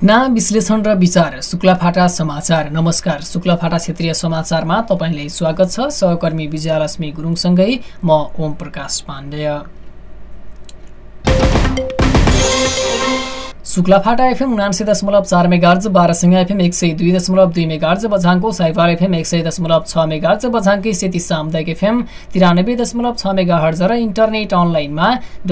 घटना विश्लेषण र विचार शुक्लाफाटा समाचार। नमस्कार, शुक्लाफाटा क्षेत्रीय समाचारमा तपाईंलाई स्वागत छ। सहकर्मी विजयलक्ष्मी गुरुङसँगै म Om Prakash Pandey. Shuklaphanta FM 99.4 megahertz, Barasinga FM 102.2 megahertz, बझाङको साइफार एफएम 100.6 मेगाहर्ज, बझाङकै सेती सामुदायिक एफएम 93.6 मेगाहर्ज र इन्टरनेट अनलाइनमा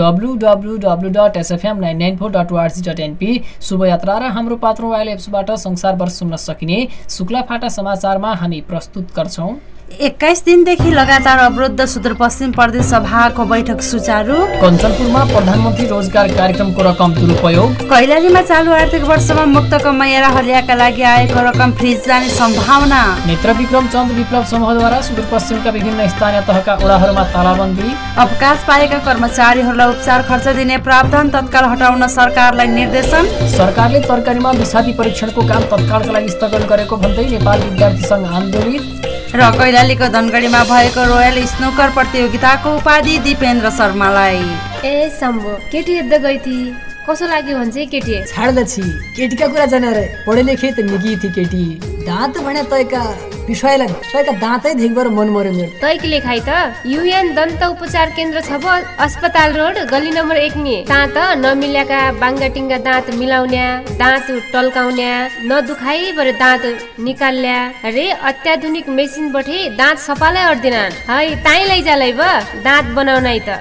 www.sfm994.org.np शुभयात्रा र हाम्रो पात्र मोबाइल एप्सबाट संसारभर सुन्न सकिने शुक्लाफाटा समाचारमा हामी प्रस्तुत गर्छौं। 21 दिनदेखि लगातार अवरुद्ध सुदूरपश्चिम प्रदेश सभाको बैठक सुचारू। कञ्चनपुरमा प्रधानमन्त्री रोजगार कार्यक्रमको रकम दुरुपयोग। कैलालीमा चालु आर्थिक वर्षमा मुक्त कमाई र हलियाका लागि आएको रकम फ्रिज जाने सम्भावना। नेत्र विक्रम चन्द विप्लव समूहद्वारा सुदूरपश्चिमका विभिन्न स्थानीय तहका वडाहरूमा तालाबन्दी। अवकाश पाएका कर्मचारीहरूलाई उपचार खर्च दिने प्रावधान तत्काल हटाउन सरकारलाई निर्देशन। सरकारले तरकारीमा विषादी परीक्षणको काम तत्कालका लागि स्थगन गरेको भन्दै नेपाल विद्यार्थी सङ्घ आन्दोलित। र कैलालीको धनगढीमा भएको रोयल स्नुकर प्रतियोगिताको उपाधि दिपेन्द्र शर्मालाई। ए शम्भु, केटी हेर्दै गई थी, कसो लाग्यो भन्छ केटी? छाड्दछि केटीका कुरा जाने रे, पढे लेखे त निकी थी केटी। दाँत भने तयका विषयलाई तयका दाँतै देखबर मन मर्यो मेरो। तयकी लेखाइ त युएन दन्त उपचार केन्द्र छ भ अस्पताल रोड गली नम्बर 1 नि। दाँत नमिल्याका बाङ्गाटिङ्गा दाँत मिलाउन्या, दाँत टल्काउन्या, नदुखाइ बरे दाँत निकाल्ल्या रे अत्याधुनिक मेसिन बठे दाँत सफालाई अर्दिना है। ताई लैजालै ब दाँत बनाउनाइ त।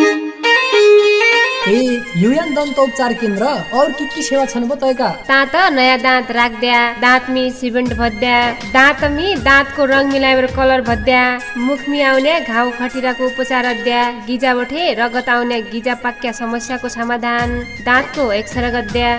ए युएन दन्त उपचार केन्द्र और की सेवा छन् ब तयका? दाँत नयाँ दाँत राख्द्या, दाँतमी सिमेन्ट भद्या, दाँतमी दाँतको रङ मिलाएर कलर भद्या, मुखमी आउने घाउ खटिराको उपचार अद्या, गिजा बठे रगत आउने गिजा पाक्या समस्याको समाधान, दाँतको एक्सरे गद्या।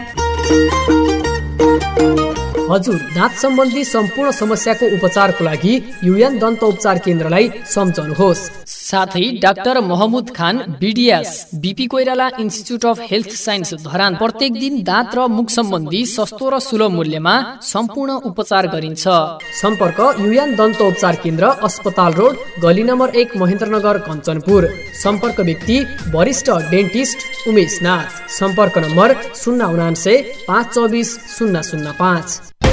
हजुर, दाँत सम्बन्धी सम्पूर्ण समस्याको उपचारको लागि युएन दन्त उपचार केन्द्रलाई सम्झनुहोस्। साथै doctor Mohammad Khan BDS BP Koirala institute of health science Dharan प्रत्येक दिन दाँत र मुख सम्बन्धी सस्तो र सुलभ मूल्यमा सम्पूर्ण उपचार गरिन्छ। सम्पर्क युएन दन्त उपचार केन्द्र, अस्पताल रोड गली नम्बर 1 महेन्द्रनगर कञ्चनपुर। सम्पर्क व्यक्ति वरिष्ठ डेन्टिस्ट उमेश नाथ। सम्पर्क नम्बर 099 524 005।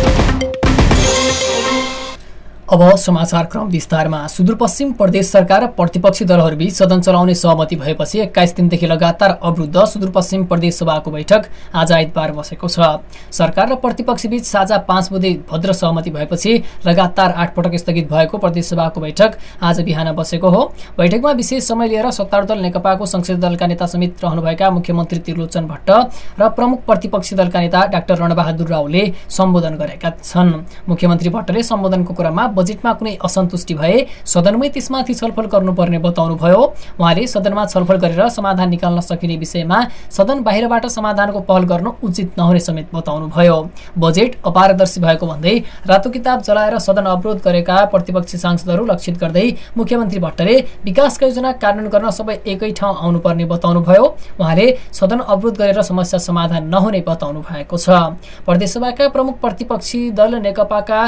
अब समाचार क्रम विस्तारमा। सुदूरपश्चिम प्रदेश सरकार र प्रतिपक्षी दलहरूबीच सदन चलाउने सहमति भएपछि 21 दिनदेखि लगातार अवरुद्ध सुदूरपश्चिम प्रदेश सभाको बैठक आज आइतबार बसेको छ। सरकार र प्रतिपक्षीबीच साझा 5 बुधे भद्र सहमति भएपछि लगातार 8 पटक स्थगित भएको प्रदेश सभाको बैठक आज बिहान बसेको हो। बैठकमा विशेष समय लिएर सत्तारूढ दल नेकपाको संसदीय दलका नेता समेत रहनुभएका मुख्यमन्त्री त्रिलोचन भट्ट र प्रमुख प्रतिपक्षी दलका नेता डाक्टर रणबहादुर रावले सम्बोधन गरेका छन्। मुख्यमन्त्री भट्टले सम्बोधनको क्रममा बजेटमा कुनै असन्तुष्टि भए सदनमै त्यसमाथि छलफल गर्नुपर्ने बताउनुभयो। उहाँले सदनमा छलफल गरेर समाधान निकाल्न सकिने विषयमा सदन बाहिरबाट समाधानको पहल गर्नु उचित नहुने समेत बताउनुभयो। बजेट अपारदर्शी भएको भन्दै रातो किताब जलाएर सदन अवरोध गरेका प्रतिपक्षी सांसदहरू लक्षित गर्दै मुख्यमन्त्री भट्टले विकासका योजना कार्यान्वयन गर्न सबै एकै ठाउँ आउनुपर्ने बताउनुभयो। उहाँले सदन अवरोध गरेर समस्या समाधान नहुने बताउनु भएको छ। प्रदेशसभाका प्रमुख प्रतिपक्षी दल नेकपाका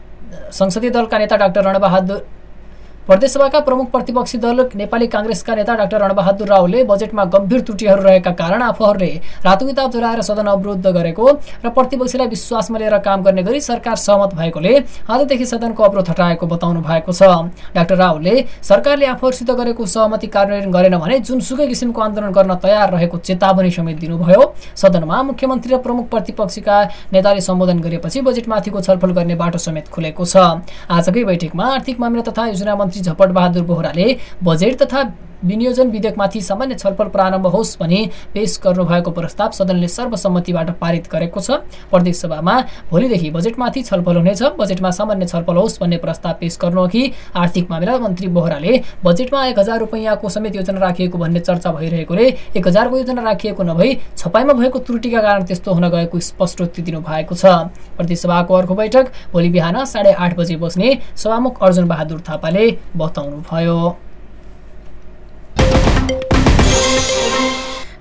संसदीय दलका नेता डाक्टर रणबहादुर प्रदेशसभाका प्रमुख प्रतिपक्षी दल नेपाली कांग्रेसका नेता डाक्टर रणबहादुर रावले बजेटमा गम्भीर त्रुटिहरू रहेका कारण आफूहरूले रातो किताब जलाएर सदन अवरुद्ध गरेको र प्रतिपक्षीलाई विश्वासमा लिएर काम गर्ने गरी सरकार सहमत भएकोले आजदेखि सदनको अवरोध हटाएको बताउनु भएको छ। डाक्टर रावले सरकारले आफूहरूसित गरेको सहमति कार्यान्वयन गरेन भने जुनसुकै किसिमको आन्दोलन गर्न तयार रहेको चेतावनी समेत दिनुभयो। सदनमा मुख्यमन्त्री र प्रमुख प्रतिपक्षीका नेताले सम्बोधन गरेपछि बजेटमाथिको छलफल गर्ने बाटो समेत खुलेको छ। आजकै बैठकमा आर्थिक मामिला तथा योजना मन्त्री झपट बहादुर बोहराले बजेट तथा विनियोजन विधेयकमाथि सामान्य छलफल प्रारम्भ होस् भनी पेश गर्नुभएको प्रस्ताव सदनले सर्वसम्मतिबाट पारित गरेको छ। प्रदेश सभामा भोलिदेखि बजेटमाथि छलफल हुनेछ। बजेटमा सामान्य छलफल होस् भन्ने प्रस्ताव पेश गर्नुअघि आर्थिक मामिला मन्त्री बोहराले बजेटमा 1000 रुपैयाँको समेत योजना राखिएको भन्ने चर्चा भइरहेकोले 1000 को योजना राखिएको नभई छपाईमा भएको त्रुटिका कारण त्यस्तो हुन गएको स्पष्टोक्ति दिनुभएको छ। प्रदेश सभाको अर्को बैठक भोलि बिहान 8:30 बजे बस्ने सभामुख अर्जुन बहादुर थापाले बताउनुभयो।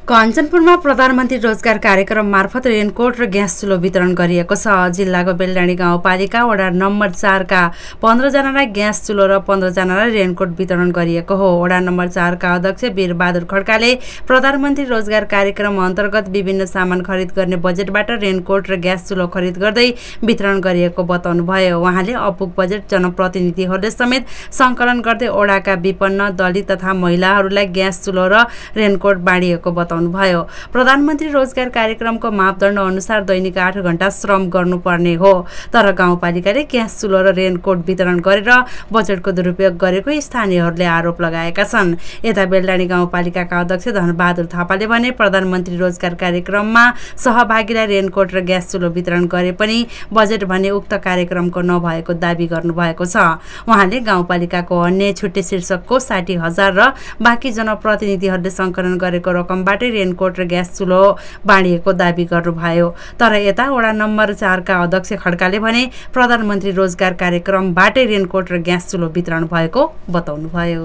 कञ्चनपुरमा प्रधानमन्त्री रोजगार कार्यक्रम मार्फत रेनकोट र ग्यास चुलो वितरण गरिएको छ। जिल्लाको बेलडाँडी गाउँपालिका वडा नम्बर 4 का 15 जनालाई ग्यास चुलो र 15 जनालाई रेनकोट वितरण गरिएको हो। वडा नम्बर 4 का अध्यक्ष वीरबहादुर खड्काले प्रधानमन्त्री रोजगार कार्यक्रम अन्तर्गत विभिन्न सामान खरिद गर्ने बजेटबाट रेनकोट र ग्यास चुलो खरिद गर्दै वितरण गरिएको बताउनुभयो। उहाँले अपुग बजेट जनप्रतिनिधिहरूले समेत सङ्कलन गर्दै वडाका विपन्न दलित तथा महिलाहरूलाई ग्यास चुलो र रेनकोट बाँडिएको बताउनुभयो। प्रधानमन्त्री रोजगार कार्यक्रमको मापदण्ड अनुसार दैनिक 8 घण्टा श्रम गर्नुपर्ने हो, तर गाउँपालिकाले ग्यास चुलो र रेनकोट वितरण गरेर बजेटको दुरुपयोग गरेको स्थानीयहरूले आरोप लगाएका छन्। यता बेलडाँडी गाउँपालिकाका अध्यक्ष धनबहादुर थापाले भने प्रधानमन्त्री रोजगार कार्यक्रममा सहभागीलाई रेनकोट र ग्यास चुलो वितरण गरे पनि बजेट भने उक्त कार्यक्रमको नभएको दाबी गर्नुभएको छ। उहाँले गाउँपालिकाको अन्य छुट्टे शीर्षकको 60,000 र बाँकी जनप्रतिनिधिहरूले सङ्कलन गरेको रकमबाट रेनकोट र ग्यास चुलो बाँडिएको दाबी गर्नुभयो। तर यता वडा नम्बर 4 का अध्यक्ष खड्काले भने प्रधानमन्त्री रोजगार कार्यक्रमबाटै रेनकोट र ग्यास चुलो वितरण भएको बताउनुभयो।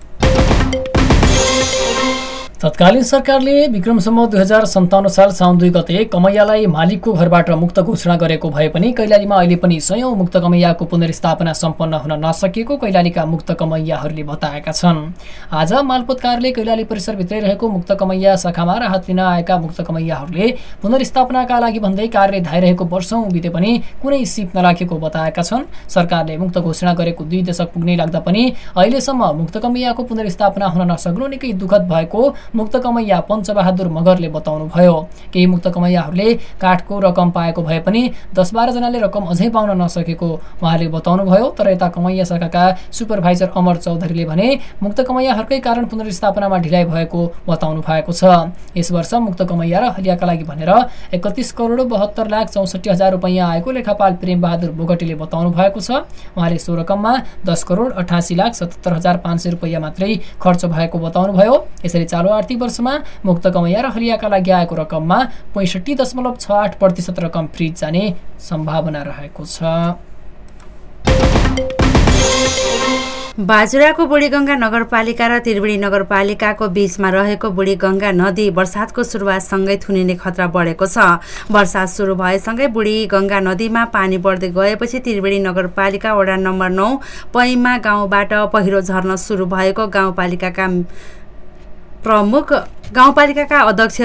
तत्कालीन सरकारले विक्रम सम्वत 2057 साल साउन 2 गते कमैयालाई मालिकको घरबाट मुक्त घोषणा गरेको भए पनि कैलालीमा अहिले पनि सयौं मुक्त कमैयाको पुनर्स्थापना सम्पन्न हुन नसकेको कैलालीका मुक्त कमैयाहरूले बताएका छन्। आज मालपोत कार्यालय कैलाली परिसरभित्रै रहेको मुक्त कमैया शाखामा राहत लिन आएका मुक्त कमैयाहरूले पुनर्स्थापनाका लागि भन्दै कार्य धाइरहेको वर्षौं बिते पनि कुनै सिप नराखेको बताएका छन्। सरकारले मुक्त घोषणा गरेको 2 दशक पुग्नै लाग्दा पनि अहिलेसम्म मुक्त कमैयाको पुनर्स्थापना हुन नसक्नु निकै दुःखद भएको मुक्त कमैया पञ्चबहादुर मगरले बताउनुभयो। केही मुक्त कमैयाहरूले काठको रकम पाएको भए पनि 10-12 जनाले रकम अझै पाउन नसकेको उहाँले बताउनुभयो। तर यता कमैया शाखाका सुपरभाइजर अमर चौधरीले भने मुक्त कमैयाहरूकै कारण पुनर्स्थापनामा ढिलाइ भएको बताउनु भएको छ। यस वर्ष मुक्त कमैया र हलियाका लागि भनेर 31 करोड 72 लाख 64 हजार रुपैयाँ आएको लेखापाल प्रेम बहादुर बोगटीले बताउनु भएको छ। उहाँले सो रकममा 10 करोड 88 लाख 77 हजार 500 रुपैयाँ मात्रै खर्च भएको बताउनुभयो। यसरी चालु आर्थिक वर्षमा मुक्त कमैया र हलियाका लागि आएको रकममा 65.68% रकम फ्रिज जाने सम्भावना रहेको छ। बाजुराको बुढीगङ्गा नगरपालिका र त्रिवेणी नगरपालिकाको बीचमा रहेको बुढीगङ्गा नदी बर्सातको सुरुवातसँगै थुनिने खतरा बढेको छ। बर्सात सुरु भएसँगै बुढीगङ्गा नदीमा पानी बढ्दै गएपछि त्रिवेणी नगरपालिका वडा नम्बर 9 पैमा गाउँबाट पहिरो झर्न सुरु भएको गाउँपालिकाका अध्यक्ष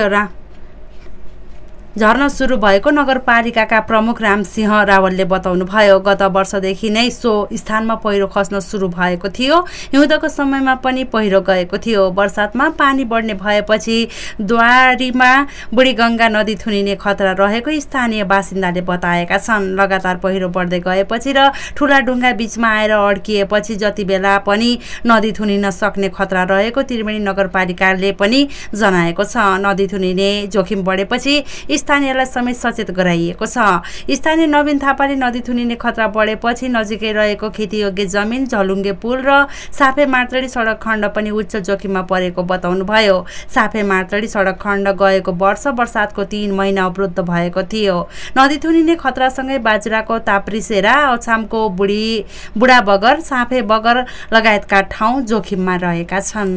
झर्न सुरु भएको नगरपालिकाका प्रमुख रामसिंह रावलले बताउनुभयो। गत वर्षदेखि नै सो स्थानमा पहिरो खस्न सुरु भएको थियो। हिउँदको समयमा पनि पहिरो गएको थियो। बर्सातमा पानी बढ्ने भएपछि द्वारीमा बुढीगङ्गा नदी थुनिने खतरा रहेको स्थानीय बासिन्दाले बताएका छन्। लगातार पहिरो बढ्दै गएपछि र ठुला ढुङ्गा बीचमा आएर अड्किएपछि जति बेला पनि नदी थुनिन सक्ने खतरा रहेको त्रिवेणी नगरपालिकाले पनि जनाएको छ। नदी थुनिने जोखिम बढेपछि स्थानीयलाई समेत सचेत गराइएको छ। स्थानीय नवीन थापाले नदी थुनिने खतरा बढेपछि नजिकै रहेको खेतीयोग्य जमिन, झलुङ्गे पुल र साफे मार्तडी सडक खण्ड पनि उच्च जोखिममा परेको बताउनुभयो। साफे मार्तडी सडक खण्ड गएको वर्ष बर्सातको 3 महिना अवरुद्ध भएको थियो। नदी थुनिने खतरासँगै बाजुराको ताप्रीसेरा, अछामको बुढा बगर, साफे बगर लगायतका ठाउँ जोखिममा रहेका छन्।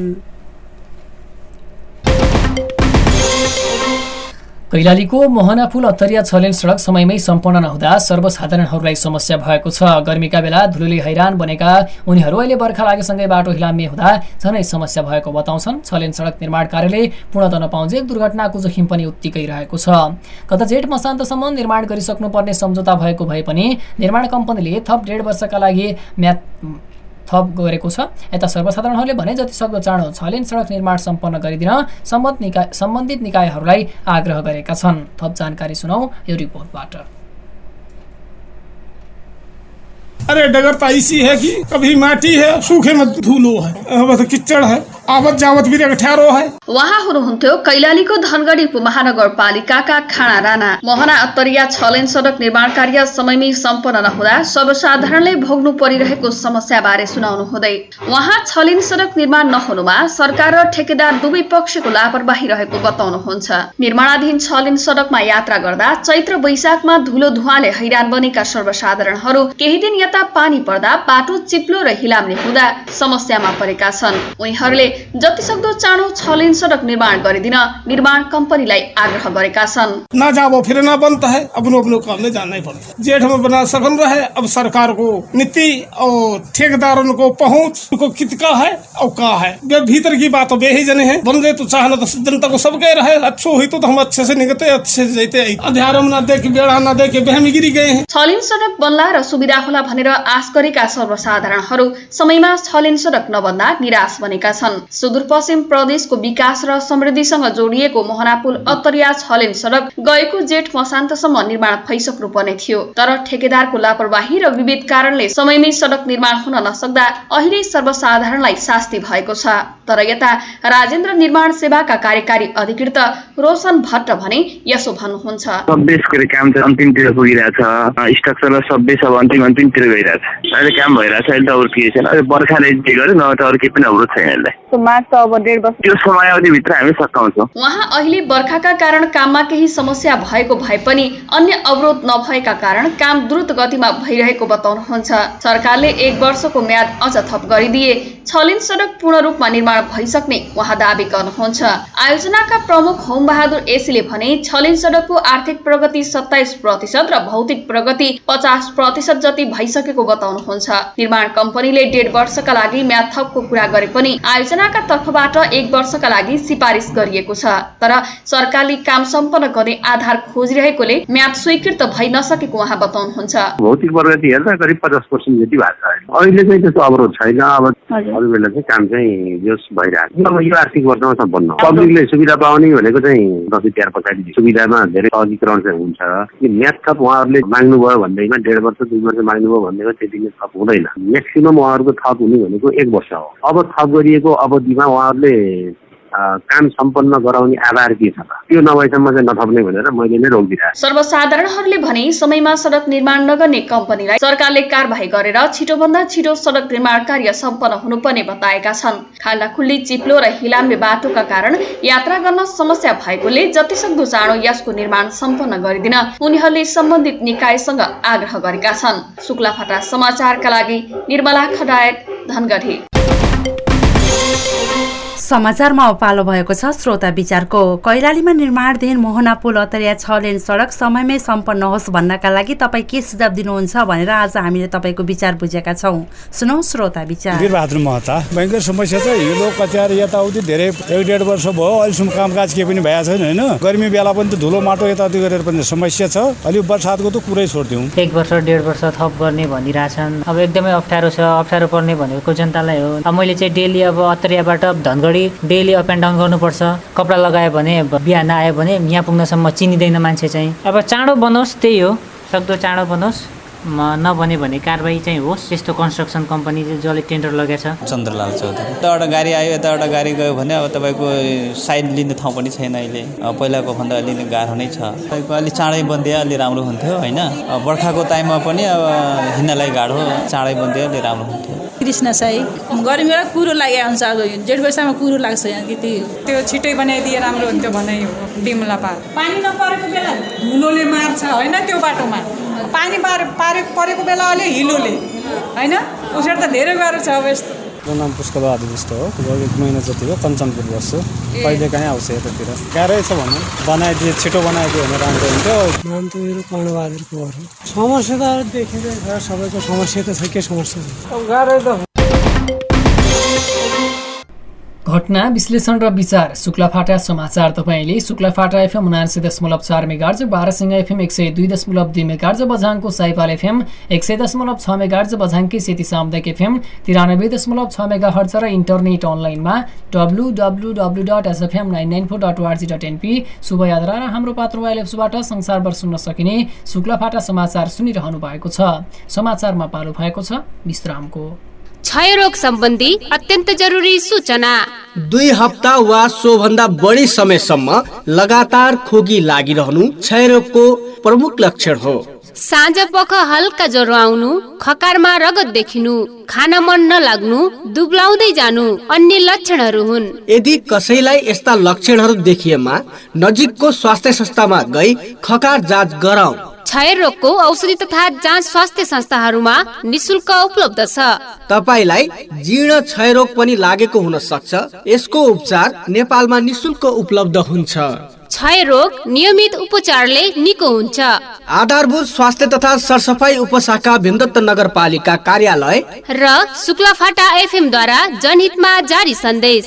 कैलालीको मोहनाफुल अत्तरिया 6 लेन सडक समयमै सम्पूर्ण नहुँदा सर्वसाधारणहरूलाई समस्या भएको छ। गर्मीका बेला धुलोले हैरान बनेका उनीहरू अहिले बर्खा लागेसँगै बाटो हिलाम्य हुँदा झनै समस्या भएको बताउँछन्। 6 लेन सडक निर्माण कार्यले पूर्णतः नपाउँदै दुर्घटनाको जोखिम पनि उत्तिकै रहेको छ। गत जेठ मसान्तसम्म निर्माण गरिसक्नुपर्ने सम्झौता भएको भए पनि निर्माण कम्पनीले थप 1.5 वर्षका लागि म्याद थप गरेको छ। यता सर्वसाधारणहरूले भने जति सक्दो चाँडो 6 लेन सडक निर्माण सम्पन्न गरिदिन सम्बन्धित निकायहरूलाई आग्रह गरेका छन्। थप जानकारी सुनौ यो रिपोर्टबाट। अरे डगर तो ऐसी है कि कभी माटी है, सूखे में धूलो है, अब तो किचड़ है, आवत जावत भी ठहरो है। वहाँ हुनुहुन्थ्यो कैलालीको धनगढी उपमहानगरपालिकाका खाना राणा। मोहना अत्तरिया 6 लेन सडक निर्माण कार्य समयमै सम्पन्न नहुँदा सर्वसाधारणले भोग्नु परिरहेको समस्या बारे सुनाउनु हुँदै वहाँ 6 लेन सडक निर्माण नहुनुमा सरकार र ठेकेदार दुवै पक्षको लापरवाही रहेको बताउनुहुन्छ। निर्माणाधीन 6 लेन सडकमा यात्रा गर्दा चैत्र वैशाखमा धुलो धुवाले हैरान बनेका सर्वसाधारणहरू केही दिन यता पानी पर्दा बाटो चिप्लो र हिलाम्ने हुँदा समस्यामा परेका छन्। उनीहरूले जतिसक्दो चाँडो 6 लेन सडक निर्माण गरिदिन निर्माण कंपनीलाई आग्रह गरेका छन्। ना जाओ फिर ना बनता है, अपनो अपनो काम में जाना ही पड़ता है। जेठ में बना सफल रहे, अब सरकार को नीति और ठेकेदारों को पहुँच को कितना है और क्या है, वे भीतर की बात वे ही जने हैं। बन गए तो चाहना तो जनता को सब कह रहे, अच्छो हुई तो हम अच्छे से निकलते, अच्छे से जाते। अध्यारों में ना देख बेड़ा ना देख बेहमी गिरी गए हैं। 6 लेन सडक बन्ला र सुविधा होला भनेर आश गरेका सर्वसाधारणहरू समयमा 6 लेन सडक नबन्दा निराश बनेका छन्। सुदूरपश्चिम प्रदेशको विकास र समृद्धिसँग जोडिएको मोहना पुल अत्तरिया 6 लेन सडक गएको जेठ मसान्तसम्म निर्माण भइसक्नु पर्ने थियो, तर ठेकेदारको लापरवाही र विविध कारणले समयमै सडक निर्माण हुन नसक्दा अहिले सर्वसाधारणलाई शास्ति भएको छ। तर यता राजेन्द्र निर्माण सेवाका कार्यकारी अधिकृत रोशन भट्ट भने यसो भन्नुहुन्छ। सबै काम त अन्तिमतिर पुगिरहेछ, स्ट्रक्चर सबै सब अन्तिमतिर गइरहेछ। अहिले काम भइरहेछ। अहिले त अरू के छैन। अहिले बर्खाले जे गर्यो न त अरू केही पनि अवरोध छैन। यसलाई मार्च त अब 1.5 वर्ष त्यो समयावधिभित्र हामी सकाउँछौँ। उहाँ अहिले बर्खाका कारण काममा केही समस्या भएको भए पनि अन्य अवरोध नभएका कारण काम द्रुत गतिमा भइरहेको बताउनुहुन्छ। सरकारले 1 वर्षको म्याद अझ थप गरिदिए 6 लेन सडक पूर्ण रूपमा निर्माण भइसक्ने उहाँ दावी गर्नुहुन्छ। आयोजनाका प्रमुख होम बहादुर एसीले भने 6 लेन सडकको आर्थिक प्रगति 27% र भौतिक प्रगति 50% जति भइसकेको बताउनुहुन्छ। निर्माण कम्पनीले 1.5 वर्षका लागि म्याद थपको कुरा गरे पनि आयोजनाका तर्फबाट 1 वर्षका लागि सिफारिस गरिएको छ। तर सरकारले काम सम्पन्न गर्ने आधार खोजिरहेकोले म्याद स्वीकृत भइ नसकेको उहाँ बताउनुहुन्छ। भौतिक प्रगति हेर्दा करिब 50% जति भएको छ। अहिले चाहिँ त्यस्तो अवरोध छैन। अब अरू बेला चाहिँ काम चाहिँ जोस भइरहेको छ। अब यो आर्थिक वर्षमा सम्पन्न पब्लिकले सुविधा पाउने भनेको चाहिँ दसैँ तिहार पछाडि सुविधामा धेरै अधिकरण चाहिँ हुन्छ। म्याद थप उहाँहरूले माग्नुभयो भन्दैमा 1.5 वर्ष 2 वर्ष माग्नुभयो भन्दैमा त्यतिले थप हुँदैन। म्याक्सिमम उहाँहरूको थप हुने भनेको 1 वर्ष हो। अब थप गरिएको अवधिमा उहाँहरूले काम सम्पन्न गराउने आधार के छ त्यो नभएसम्म चाहिँ नथप्ने भनेर मैले नै रोकिदिरहेको। सर्वसाधारणहरूले भने समयमा सडक निर्माण नगर्ने कम्पनीलाई सरकारले कारबाही गरेर छिटोभन्दा छिटो सडक निर्माण कार्य सम्पन्न हुनुपर्ने बताएका छन्। खाल्डाखुल्ली चिप्लो र हिलाम्बे बाटोका कारण यात्रा गर्न समस्या भएकोले जतिसक्दो चाँडो यसको निर्माण सम्पन्न गरिदिन उनीहरूले सम्बन्धित निकायसँग आग्रह गरेका छन्। शुक्लाफाटा समाचारका लागि निर्मला खडायत, धनगढी। समाचारमा पालो भएको छ श्रोता विचारको। कैलालीमा निर्माणाधीन मोहना पुल अत्तरिया 6 लेन सडक समयमै सम्पन्न होस् भन्नका लागि तपाईँ के सुझाव दिनुहुन्छ भनेर आज हामीले तपाईँको विचार बुझेका छौँ। सुनौ श्रोता विचार। वीरबहादुर महता। भयङ्कर समस्या छ। हिलो कचेर यताउति धेरै 1.5 वर्ष भयो, अहिलेसम्म कामकाज केही पनि भएको छैन होइन। गर्मी बेला पनि त धुलो माटो यताउति गरेर पनि समस्या छ। अलि बर्सातको त कुरै छोडिदिउँ। 1 वर्ष 1.5 वर्ष थप गर्ने भनिरहेछन्। अब एकदमै अप्ठ्यारो छ। अप्ठ्यारो पर्ने भनेको जनतालाई हो। अब मैले चाहिँ डेली अब अत्तरियाबाट Dhangadhi daily up and down गर्नुपर्छ। कपडा लगायो भने बिहान आयो भने यहाँ पुग्नसम्म चिनिँदैन मान्छे चाहिँ। अब चाँडो बनोस्, त्यही हो। सक्दो चाँडो बनोस्, नबने भने कारबाही चाहिँ होस्। त्यस्तो कन्स्ट्रक्सन कम्पनी जसले टेन्डर लगाएको छ। चन्द्रलाल चौधरी। यताबाट गाडी आयो, यताबाट गाडी गयो भने अब तपाईँको साइड लिने ठाउँ पनि छैन अहिले। पहिलाको भन्दा अलि गाह्रो नै छ। तपाईँको अलि चाँडै बनिदिए अलि राम्रो हुन्थ्यो होइन। बर्खाको टाइममा पनि अब हिँड्नलाई गाह्रो, चाँडै बनिदिए अलि राम्रो हुन्थ्यो। कृष्ण साई। गर्मीमा कुरो लाग्यो हुन्छ। अब जेठ वर्षमा कुरो लाग्छ यहाँ कि त्यो छिटै बनाइदिए राम्रो हुन्थ्यो भने बिमला पार। पानी नपरेको बेला धुलोले मार्छ होइन त्यो बाटोमा। पानी परेको बेला अलि हिलोले होइन। उसरी त धेरै गाह्रो छ अब यस्तो। मेरो नाम पुष्कलबहादुर विष्ट हो। 1 महिना जति हो कञ्चनपुर बस्छु। कहिले काहीँ आउँछ यतातिर। गाह्रै छ भनौँ। बनाइदिए छिटो बनाइदियो भने राम्रो हुन्थ्यो। नाम त मेरो कर्णबहादुर कुँवर हो। समस्या त देखिँदैछ, सबैको समस्या त छ। के समस्या अब गाह्रै त। घटना विश्लेषण र विचार। शुक्लाफाटा समाचार तपाईँले Shuklaphanta FM 79.4 megahertz, Barasinga FM 102.2 megahertz, बझाङको साइपाल FM 100.6 मेगाहर्ज, बझाङकी सेती सामुदायिक FM 93.6 मेगाहर्ज र इन्टरनेट अनलाइनमा www.sfm994.org.np शुभ यात्रा र हाम्रो पात्र मोबाइल एप्सबाट संसारभर सुन्न सकिने शुक्लाफाटा समाचार सुनिरहनु भएको छ। समाचारमा पालो भएको छ विश्रामको। क्षयरोग सम्बन्धी अत्यन्त जरुरी सूचना। 2 हप्ता वा सोभन्दा बढी समयसम्म लगातार खोकी लागिरहनु क्षयरोगको प्रमुख लक्षण हो। साँझ पख हल्का ज्वरो आउनु, खकारमा रगत देखिनु, खान मन नलाग्नु, दुब्लाउँदै जानु अन्य लक्षणहरू हुन्। यदि कसैलाई यस्ता लक्षणहरू देखिएमा नजिकको स्वास्थ्य संस्थामा गई खकार जाँच गराऊ। क्षय रोगको औषधि तथा जाँच स्वास्थ्य संस्थाहरूमा निशुल्क उपलब्ध छ। तपाईलाई जीर्ण क्षयरोग पनि लागेको हुन सक्छ। यसको उपचार नेपालमा निशुल्क उपलब्ध हुन्छ। क्षय रोग नियमित उपचारले निको हुन्छ। आधारभूत स्वास्थ्य तथा सरसफाई उपशाखा भीमदत्त नगरपालिका कार्यालय र शुक्लाफाटा एफएम द्वारा जनहितमा जारी सन्देश।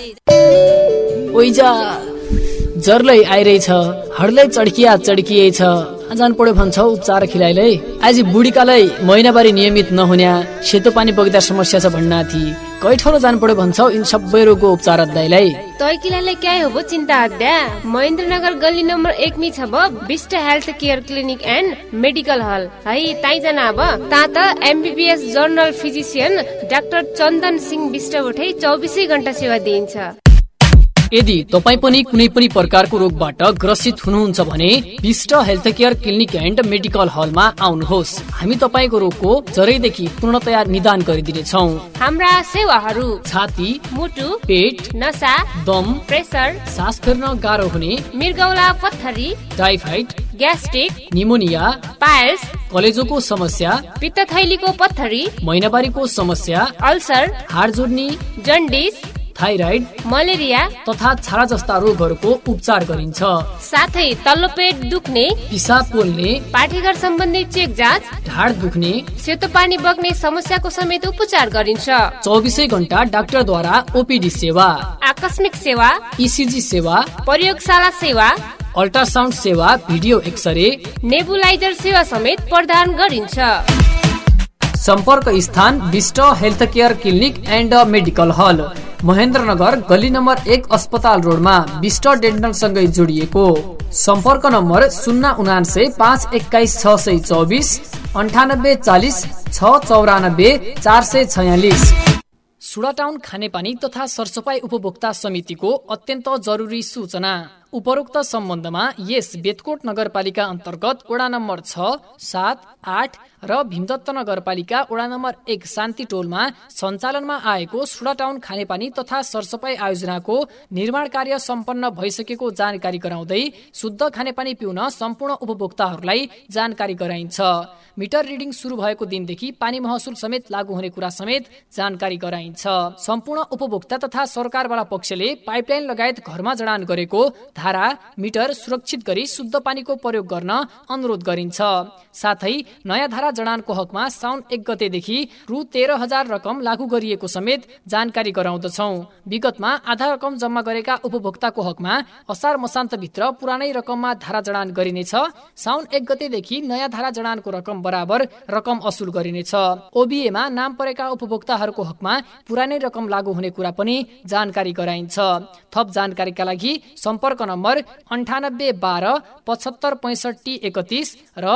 ओइजा जरलै आइरहेछ, हडलै चड्किएछ, जान पढ्यो भन्छ उपचार खिलाइलै। आज बुढीकालै महिनावारी नियमित नहुन्या, सेतो पानी बग्दा समस्या छ भन्ना थी, कै ठाउँ जान पढ्यो भन्छ इन सबै रोगको उपचार अध्यायलाई। तैकिलाले क्या हो भो चिन्ता अध्या महेन्द्रनगर गल्ली नम्बर 1 में छ Bist health care clinic and medical hall है। ताई जना अब ता त MBBS general physician doctor Chandan Singh Bist उठै 24 घण्टा सेवा दिइन्छ। यदि तपाईँ पनि कुनै पनि प्रकारको रोगबाट ग्रसित हुनुहुन्छ भने Bist health care clinic and medical हलमा आउनुहोस्। हामी तपाईँको रोगको जरैदेखि पूर्णतया निदान गरिदिनेछौँ। हाम्रा सेवाहरू छाती, मुटु, पेट, नसा, दम, प्रेसर, सास फेर्न गाह्रो हुने, मृगौला पत्थरी, टाइफाइड, ग्यास्ट्रिक, निमोनिया, पाइल्स, कलेजोको समस्या, पित्तथैलीको पत्थरी, महिनावारीको समस्या, अल्सर, हाड जोड्नी, जन्डिस, थाइराइड, मलेरिया तथा छाला जस्ता रोगहरूको उपचार गरिन्छ। साथै तल्लो पेट दुख्ने, पिसाब पोल्ने, पाठेघर सम्बन्धी चेक जाँच, ढाड दुख्ने, सेतो पानी बग्ने समस्याको समेत उपचार गरिन्छ। 24 घण्टा डाक्टरद्वारा ओपीडी सेवा, आकस्मिक सेवा, ईसीजी सेवा, प्रयोगशाला सेवा, अल्ट्रासाउन्ड सेवा, भिडियो एक्सरे, नेबुलाइजर सेवा समेत प्रदान गरिन्छ। सम्पर्क स्थान Bist health care clinic and medical hall, Mahendranagar गल्ली नम्बर 1 अस्पताल रोडमा बिस्ट डेन्टल सँगै जोडिएको। सम्पर्क नम्बर 079 521 624 98 40 694 446। सुडाटाउन खानेपानी तथा सरसफाई उपभोक्ता समितिको अत्यन्त जरुरी सूचना। उपरोक्त सम्बन्धमा यस बेतकोट नगरपालिका अन्तर्गत वडा नम्बर 6, 7, 8 र भीमदत्त नगरपालिका वडा नम्बर 1 शान्ति टोलमा सञ्चालनमा आएको सुडाटाउन खानेपानी तथा सरसफाई आयोजनाको निर्माण कार्य सम्पन्न भइसकेको जानकारी गराउँदै शुद्ध खानेपानी पिउन सम्पूर्ण उपभोक्ताहरूलाई जानकारी गराइन्छ। मिटर रिडिङ सुरु भएको दिनदेखि पानी महसुल समेत लागू हुने कुरा समेत जानकारी गराइन्छ। सम्पूर्ण उपभोक्ता तथा सरकारवाला पक्षले पाइपलाइन लगायत घरमा जडान गरेको धारा मिटर सुरक्षित गरी शुद्ध पानीको प्रयोग गर्न अनुरोध गरिन्छ। साथै नयाँ धारा जडानको हकमा साउन 1 गतेदेखि रु 13,000 रकम लागू गरिएको समेत जानकारी गराउँदछौ। विगतमा आधा रकम जम्मा गरेका उपभोक्ताको हकमा असार मसान्तभित्र पुरानै रकममा धारा जडान गरिनेछ। साउन 1 गतेदेखि नयाँ धारा जडानको रकम बराबर रकम असुल गरिनेछ। ओबीएमा नाम परेका उपभोक्ताहरूको हकमा पुरानै रकम लागू हुने कुरा पनि जानकारी गराइन्छ। थप जानकारीका लागि सम्पर्क नम्बर 98 12 75 65 31 र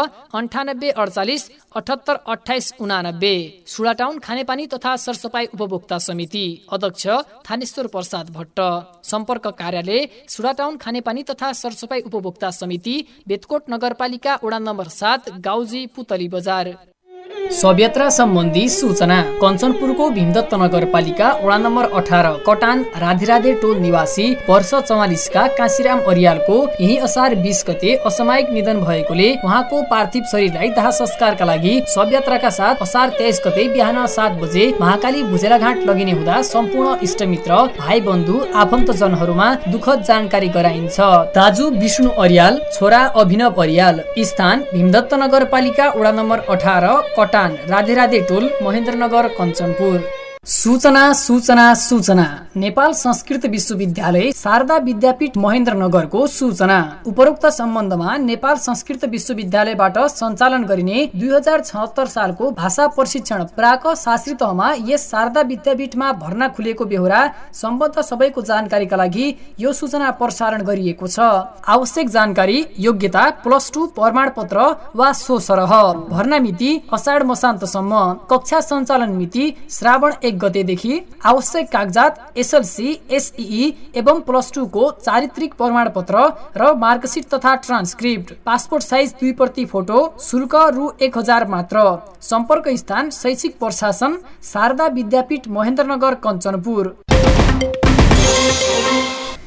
98 48 78 28 89। सुडाटाउन खानेपानी तथा सरसफाई उपभोक्ता समिति अध्यक्ष थानेश्वर प्रसाद भट्ट। सम्पर्क कार्यालय सुडाटाउन खानेपानी तथा सरसफाई उपभोक्ता समिति बेतकोट नगरपालिका वडा नम्बर 7 गाउजी पुतली बजार। शवयात्रा सम्बन्धी सूचना। कञ्चनपुरको भीमदत्त नगरपालिका वडा नम्बर 18 कटान राधेराधे टोल निवासी वर्ष 44 का काशीराम अरियालको यही असार 20 गते असामयिक निधन भएकोले उहाँको पार्थिव शरीरलाई दाह संस्कारका लागि शवयात्राका साथ असार 23 गते बिहान 7 बजे महाकाली भुजेलाघाट लगिने हुँदा सम्पूर्ण इष्टमित्र भाइ बन्धु आफन्तजनहरूमा दुःखद जानकारी गराइन्छ। दाजु विष्णु अरियाल, छोरा अभिनव अरियाल, स्थान भीमदत्त नगरपालिका वडा नम्बर 18 कटान राधेराधे टोल महेन्द्रनगर कञ्चनपुर। सूचना सूचना सूचना। नेपाल संस्कृत विश्वविद्यालय शारदा विद्यापीठ महेन्द्रनगरको सूचना। उपरोक्त सम्बन्धमा नेपाल संस्कृत विश्वविद्यालयबाट सञ्चालन गरिने 2076 सालको भाषा प्रशिक्षण प्राक शास्त्री तहमा यस शारदा विद्यापीठमा भर्ना खुलेको बेहोरा सम्बद्ध सबैको जानकारीका लागि यो सूचना प्रसारण गरिएको छ। आवश्यक जानकारी योग्यता +2 प्रमाणपत्र वा सो सरह। भर्ना मिति अषाढ मसान्तसम्म। कक्षा सञ्चालन मिति श्रावण 1 गतेदेखि। आवश्यक कागजात एसएलसी, एसईई एवं +2 को चारित्रिक प्रमाणपत्र र मार्कसिट तथा ट्रान्सक्रिप्ट। पासपोर्ट साइज 2 प्रति फोटो। शुल्क रु 1000 मात्र। सम्पर्क स्थान शैक्षिक प्रशासन शारदा विद्यापीठ महेन्द्रनगर कञ्चनपुर।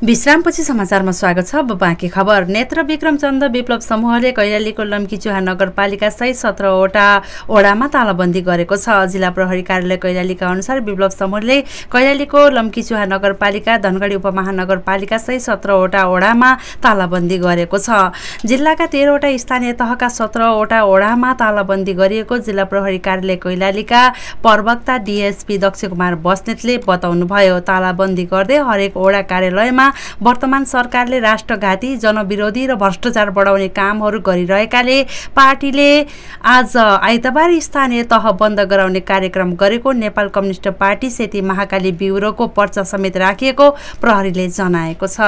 विश्रामपछि समाचारमा स्वागत छ। अब बाँकी खबर। नेत्र विक्रम चन्द विप्लव समूहले कैलालीको लम्कीचुहा नगरपालिका सहित 17वटा वडामा तालाबन्दी गरेको छ। जिल्ला प्रहरी कार्यालय कैलालीका अनुसार विप्लव समूहले कैलालीको लम्कीचुहा नगरपालिका, धनगढी उपमहानगरपालिका सहित 17वटा वडामा तालाबन्दी गरेको छ। जिल्लाका 13वटा स्थानीय तहका 17वटा वडामा तालाबन्दी गरिएको जिल्ला प्रहरी कार्यालय कैलालीका प्रवक्ता डीएसपी दक्ष कुमार बस्नेतले बताउनुभयो। तालाबन्दी गर्दै हरेक वडा कार्यालयमा वर्तमान सरकारले राष्ट्रघाती, जनविरोधी र भ्रष्टाचार बढाउने कामहरू गरिरहेकाले पार्टीले आज आइतबार स्थानीय तह बन्द गराउने कार्यक्रम गरेको नेपाल कम्युनिस्ट पार्टी सेती महाकाली ब्युरोको पर्चा समेत राखिएको प्रहरीले जनाएको छ।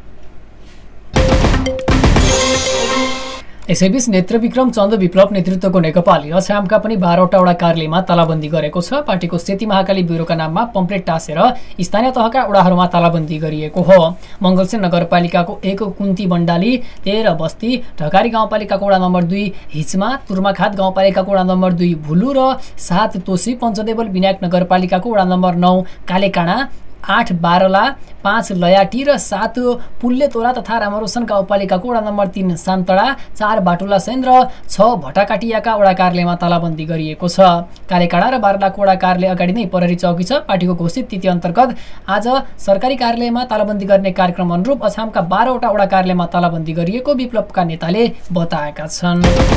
यसैबीच नेत्र विक्रम चन्द विप्लव नेतृत्वको नेकपाले अछामका पनि 12वटा वडा कार्यालयमा तालाबन्दी गरेको छ। पार्टीको सेती महाकाली ब्युरोका नाममा पम्पलेट टाँसेर स्थानीय तहका वडाहरूमा तालाबन्दी गरिएको हो। मङ्गलसेन नगरपालिकाको 1 कुन्ती बण्डाली, 13 बस्ती, ढकारी गाउँपालिकाको वडा नम्बर 2 हिचमा, तुर्माखात गाउँपालिकाको वडा नम्बर 2 भुलु र 7 तोसी, पञ्चदेवल विनायक नगरपालिकाको वडा नम्बर 9 कालेकाँडा, 8 बारला, 5 लयाटी र 7 पुल्लेतोला तथा रामरोशन गाउँपालिकाको वडा नम्बर 3 सान्तडा, 4 बाटुला सेन र 6 भटाकाटियाका वडा कार्यालयमा तालाबन्दी गरिएको छ। कालेकाँडा र बारलाको वडा कार्यालय अगाडि नै प्रहरी चौकी छ। पार्टीको घोषित तिथि अन्तर्गत आज सरकारी कार्यालयमा तालाबन्दी गर्ने कार्यक्रम अनुरूप अछामका 12वटा वडा कार्यालयमा तालाबन्दी गरिएको विप्लवका नेताले बताएका छन्।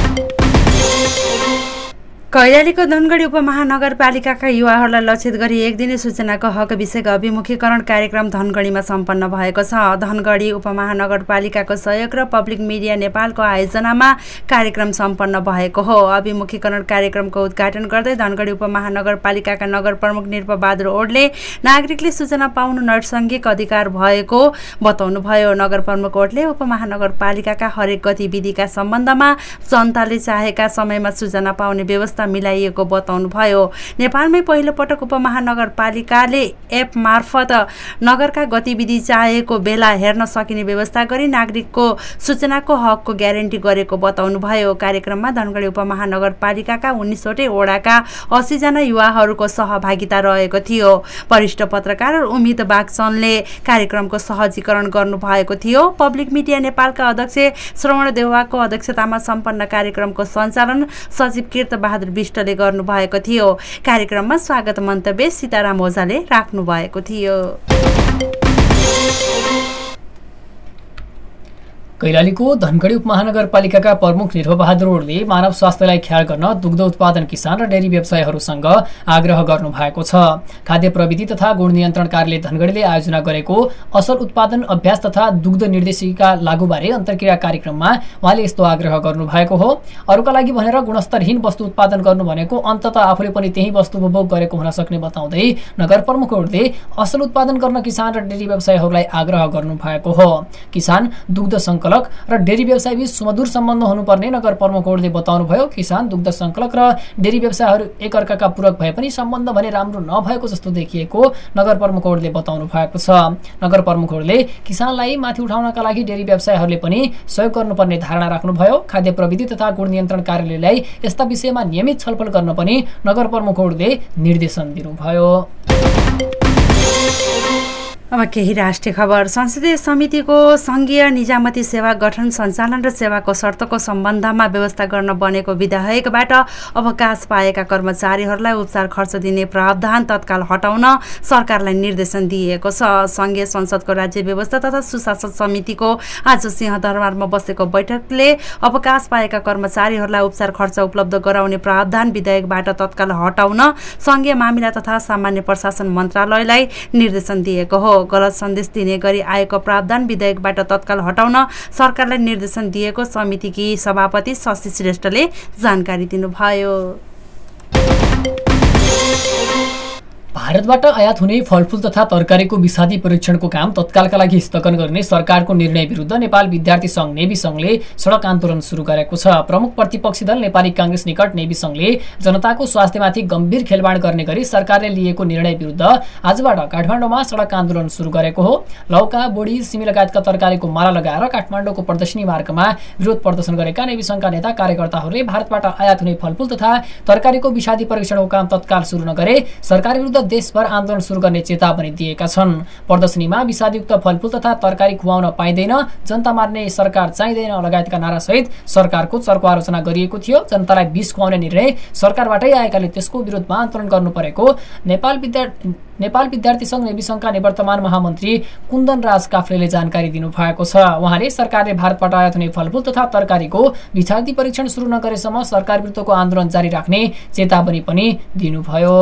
कैलालीको धनगढी उपमहानगरपालिकाका युवाहरूलाई लक्षित गरी एक दिने सूचनाको हक विषयको अभिमुखीकरण कार्यक्रम धनगढीमा सम्पन्न भएको छ। धनगढी उपमहानगरपालिकाको सहयोग र पब्लिक मिडिया नेपालको आयोजनामा कार्यक्रम सम्पन्न भएको हो। अभिमुखीकरण कार्यक्रमको उद्घाटन गर्दै धनगढी उपमहानगरपालिकाका नगर प्रमुख निर्पबहादुर ओडले नागरिकले सूचना पाउनु नैसर्गिक अधिकार भएको बताउनुभयो। नगर प्रमुख ओडले उपमहानगरपालिकाका हरेक गतिविधिका सम्बन्धमा जनताले चाहेका समयमा सूचना पाउने व्यवस्था मिलाइएको बताउनुभयो। नेपालमै पहिलो पटक उपमहानगरपालिकाले एप मार्फत नगरका गतिविधि चाहेको बेला हेर्न सकिने व्यवस्था गरी नागरिकको सूचनाको हकको ग्यारेन्टी गरेको बताउनुभयो। कार्यक्रममा धनगढी उपमहानगरपालिकाका 19वटै वडाका 80 जना युवाहरूको सहभागिता रहेको थियो। वरिष्ठ पत्रकार उम्मिद बागचनले कार्यक्रमको सहजीकरण गर्नुभएको थियो। पब्लिक मिडिया नेपालका अध्यक्ष श्रवण देउवाको अध्यक्षतामा सम्पन्न कार्यक्रमको सञ्चालन सचिव कीर्त बहादुर विष्टले गर्नुभएको थियो। कार्यक्रममा स्वागत मन्तव्य सीताराम ओझाले राख्नु भएको थियो। कैलालीको धनगढी उपमहानगरपालिकाका प्रमुख निर्भबहादुर ओडले मानव स्वास्थ्यलाई ख्याल गर्न दुग्ध उत्पादन किसान र डेरी व्यवसायीहरूसँग आग्रह गर्नु भएको छ। खाद्य प्रविधि तथा गुण नियन्त्रण कार्यालय धनगढीले आयोजना गरेको असल उत्पादन अभ्यास तथा दुग्ध निर्देशिका लागूबारे अन्तर्क्रिया कार्यक्रममा उहाँले यस्तो आग्रह गर्नु भएको हो। अरूका लागि भनेर गुणस्तरहीन वस्तु उत्पादन गर्नु भनेको अन्ततः आफूले पनि त्यही वस्तु उपभोग गरेको हुन सक्ने बताउँदै नगर प्रमुख ओडले असल उत्पादन गर्न किसान र डेरी व्यवसायीहरूलाई आग्रह गर्नु भएको हो। किसान दुग्ध संकलक र डेरी व्यवसाय बीच सुमधुर सम्बन्ध हुनुपर्ने नगर प्रमुख ओडले बताउनुभयो। किसान दुग्ध संकलक र डेरी व्यवसायहरू एकअर्काका पूरक भए पनि सम्बन्ध भने राम्रो नभएको जस्तो देखिएको नगर प्रमुख ओडले बताउनु भएको छ। नगर प्रमुख ओडले किसानलाई माथि उठाउनका लागि डेरी व्यवसायहरूले पनि सहयोग गर्नुपर्ने धारणा राख्नुभयो। खाद्य प्रविधि तथा गुण नियन्त्रण कार्यालयलाई यस्ता विषयमा नियमित छलफल गर्न पनि नगर प्रमुख ओडले निर्देशन दिनुभयो। अब केही राष्ट्रिय खबर। संसदीय समितिको संघीय निजामती सेवा गठन, सञ्चालन र सेवाको शर्तको सम्बन्धमा व्यवस्था गर्न बनेको विधेयकबाट अवकाश पाएका कर्मचारीहरूलाई उपचार खर्च दिने प्रावधान तत्काल हटाउन सरकारलाई निर्देशन दिएको छ। संघीय संसदको राज्य व्यवस्था तथा सुशासन समितिको आज सिंहदरबारमा बसेको बैठकले अवकाश पाएका कर्मचारीहरूलाई उपचार खर्च उपलब्ध गराउने प्रावधान विधेयकबाट तत्काल हटाउन संघीय मामिला तथा सामान्य प्रशासन मन्त्रालयलाई निर्देशन दिएको हो। गलत सन्देश दिने गरी आएको प्रावधान विधेयकबाट तत्काल हटाउन सरकारलाई निर्देशन दिएको समितिकी सभापति शशि श्रेष्ठले जानकारी दिनुभयो। भारतबाट आयात हुने फलफूल तथा तरकारीको विषादी परीक्षणको काम तत्कालका लागि स्थगन गर्ने सरकारको निर्णय विरुद्ध नेपाल विद्यार्थी संघ नेवी संघले सडक आन्दोलन सुरु गरेको छ। प्रमुख प्रतिपक्षी दल नेपाली कांग्रेस निकट नेवी संघले जनताको स्वास्थ्यमाथि गम्भीर खेलवाड गर्ने गरी सरकारले लिएको निर्णय विरुद्ध आजबाट काठमाडौँमा सडक आन्दोलन सुरु गरेको हो। लौका, बोडी, सिमी लगायतका तरकारीको माला लगाएर काठमाडौँको प्रदर्शनी मार्गमा विरोध प्रदर्शन गरेका नेवी संघका नेता कार्यकर्ताहरूले भारतबाट आयात हुने फलफूल तथा तरकारीको विषादी परीक्षणको काम तत्काल सुरु नगरे सरकार विरुद्ध देशभर आन्दोलन सुरु गर्ने चेतावनी दिएका छन्। प्रदर्शनीमा विषादयुक्त फलफुल तथा तरकारी खुवाउन पाइँदैन, जनता मार्ने सरकार चाहिँदैन लगायतका नारासहित सरकारको चर्को आलोचना गरिएको थियो। जनतालाई विष खुवाउने निर्णय सरकारबाटै आएकाले त्यसको विरोधमा आन्दोलन गर्नु परेको नेपाल विद्यार्थी संघ नेविसंघका निवर्तमान महामन्त्री कुन्दन राज काफ्लेले जानकारी दिनुभएको छ। उहाँले सरकारले भारतबाट आयात हुने फलफुल तथा तरकारीको विषादी परीक्षण सुरु नगरेसम्म सरकार विरुद्धको आन्दोलन जारी राख्ने चेतावनी पनि दिनुभयो।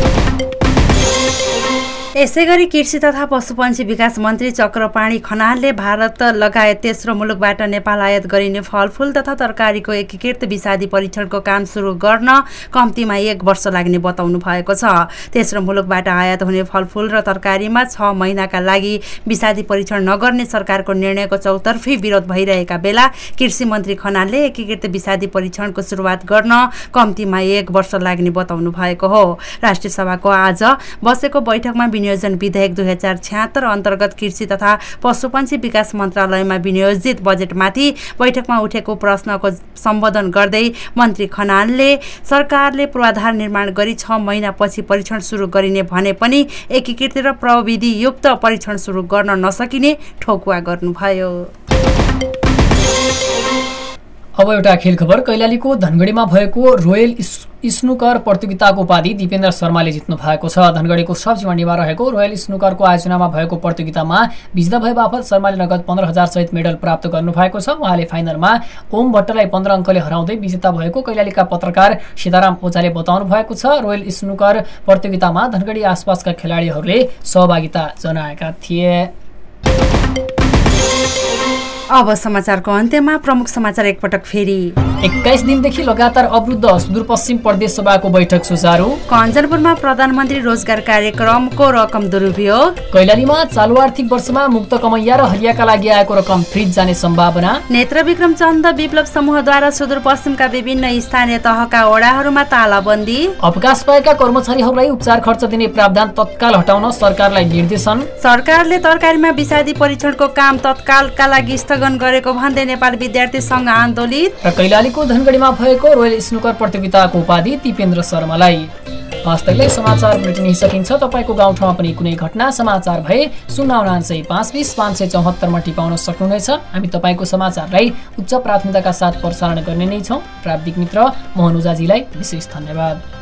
यसैगरी कृषि तथा पशुपन्छी विकास मन्त्री चक्रपाणी खनालले भारत लगायत तेस्रो मुलुकबाट नेपाल आयात गरिने फलफुल तथा तरकारीको एकीकृत विषादी परीक्षणको काम सुरु गर्न कम्तीमा 1 वर्ष लाग्ने बताउनु भएको छ। तेस्रो मुलुकबाट आयात हुने फलफुल र तरकारीमा 6 महिनाका लागि विषादी परीक्षण नगर्ने सरकारको निर्णयको चौतर्फी विरोध भइरहेका बेला कृषि मन्त्री खनालले एकीकृत विषादी परीक्षणको सुरुवात गर्न कम्तीमा 1 वर्ष लाग्ने बताउनु भएको हो। राष्ट्रिय सभाको आज बसेको बैठकमा विनियोजन विधेयक 2076 अन्तर्गत कृषि तथा पशुपन्छी विकास मन्त्रालयमा विनियोजित बजेटमाथि बैठकमा उठेको प्रश्नको सम्बोधन गर्दै मन्त्री खनालले सरकारले पूर्वाधार निर्माण गरी 6 महिनापछि परीक्षण सुरु गरिने भने पनि एकीकृत र प्रविधियुक्त परीक्षण सुरु गर्न नसकिने ठोकुवा गर्नुभयो। अब एउटा खेल खबर। कैलालीको धनगढीमा भएको रोयल स्नुकर प्रतियोगिताको उपाधि दिपेन्द्र शर्माले जित्नु भएको छ। धनगढीको सब्जी मण्डीमा रहेको रोयल स्नुकरको आयोजनामा भएको प्रतियोगितामा विजेता भए बापत शर्माले नगद 15,000 सहित मेडल प्राप्त गर्नु भएको छ। उहाँले फाइनलमा ओम भट्टलाई 15 अङ्कले हराउँदै विजेता भएको कैलालीका पत्रकार सीताराम ओझाले बताउनु भएको छ। रोयल स्नुकर प्रतियोगितामा धनगढी आसपासका खेलाडीहरूले सहभागिता जनाएका थिए। अब समाचारको अन्त्यमा प्रमुख समाचार एकपटक फेरि। 21 दिनदेखि लगातार अवरुद्ध सुदूरपश्चिम प्रदेश सभाको बैठक सुचारू। कञ्चनपुरमा प्रधानमन्त्री रोजगार कार्यक्रमको रकम दुरुपयोग। कैलालीमा चालु आर्थिक वर्षमा मुक्त कमैया र हरियाका लागि आएको रकम फ्रिज जाने सम्भावना। नेत्रविक्रम चन्द विप्लव समूहद्वारा सुदूरपश्चिमका विभिन्न स्थानीय तहका वडाहरूमा तालाबन्दी। अवकाश पाएका कर्मचारीहरूलाई उपचार खर्च दिने प्रावधान तत्काल हटाउन सरकारलाई निर्देशन। सरकारले तरकारीमा विषादी परीक्षणको काम तत्कालका लागि स्थगन गरेको भन्दै नेपाल विद्यार्थी संघ आन्दोलित। र कैलालीको धनगढीमा भएको रोयल स्नुकर प्रतियोगिताको उपाधि दिपेन्द्र शर्मालाई। हस्तैले समाचार बुलेटिन सकिन्छ। तपाईको गाउँठाउँमा पनि कुनै घटना समाचार भए 099552574 मा टिपाउन सक्नुहुनेछ। हामी तपाईको समाचारलाई उच्च प्राथमिकताका साथ प्रसारण गर्ने नै छौं। प्राविधिक मित्र मोहन उजाजीलाई विशेष धन्यवाद।